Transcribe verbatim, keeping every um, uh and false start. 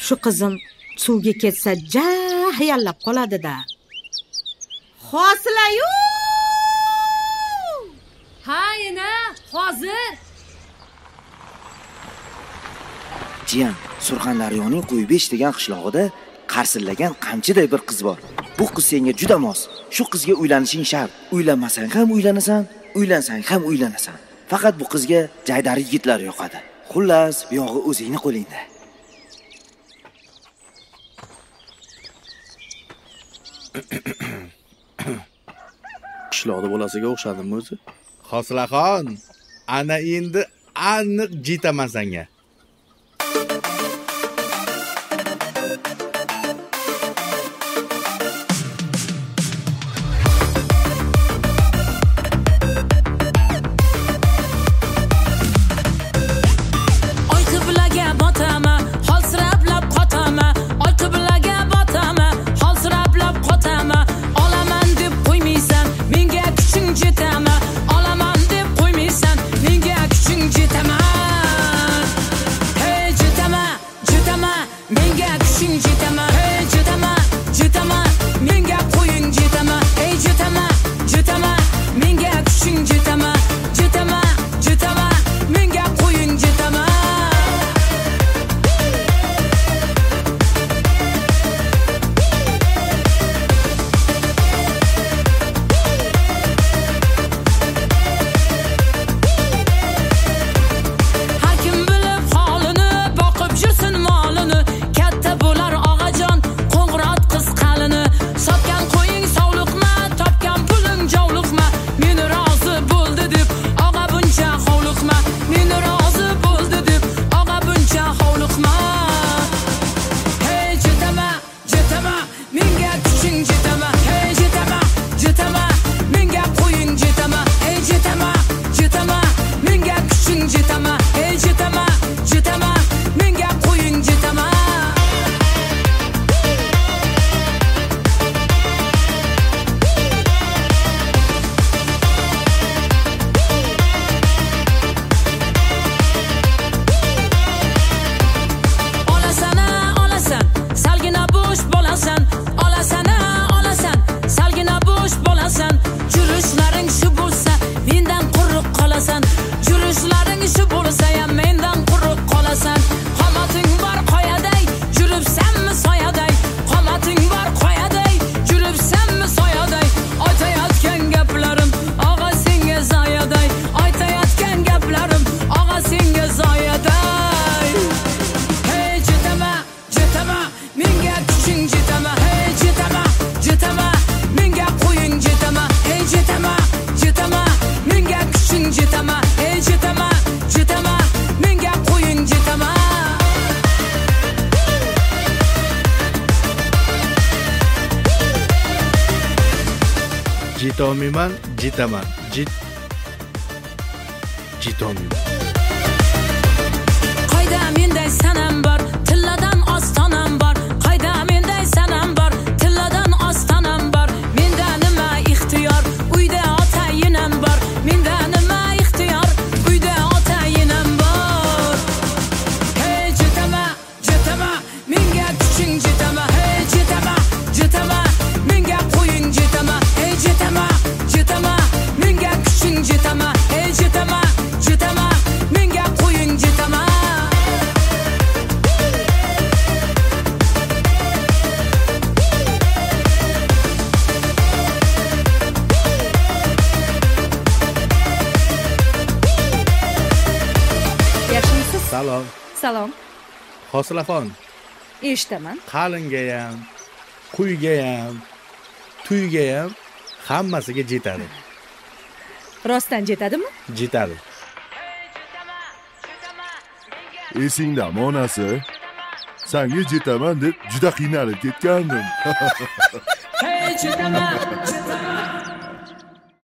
Shu qizim suvga ketsa jahiyallab qoladi-da. Hosila-yu! Ha, ena, hozir. Jiyan, Surxondaryoning Qo'ybesh degan qishlog'ida qarsillagan qamchiday bir qiz bor. Bu qiz senga juda mos. Shu qizga uylanishing shart. Uylanmasang ham uylanasan, uylansang ham uylanasan. Faqat bu qizga jaydari yigitlar yoqadi. Xullas, bu yog'i o'zingning qo'lingda. Qishloqda bolasiga o'xshadimmi o'zi? Hosilaxon, ana endi aniq jetaman senga. Jitomiman, jitaman. Jit Jitomiman. Qayda menday sanam bor, tilladan ostonam bor. Qayda menday sanam bor, tilladan ostonam bor. Menda nima ixtiyor, uyda otayinam bor. Menda nima ixtiyor, uyda otayinam bor. Hey jitama, jitama, menga kuching jitama. Hey jitama, jitama, menga qo'ying jitama. Hey jitama, jitama, menga kuching jitama. Hey jitama, jitama, menga qo'ying jitama. Yaxshimisiz? Salom. Salom. Hosilaxon, Eshitaman. qalinga ham, quyga ham, tuyga ham hammasiga jetadi. Rostdan jetadimi? Jetadi. Esingdami onasi? Senga jetaman deb juda qiynalib ketgandim. Hey jitama, jitama,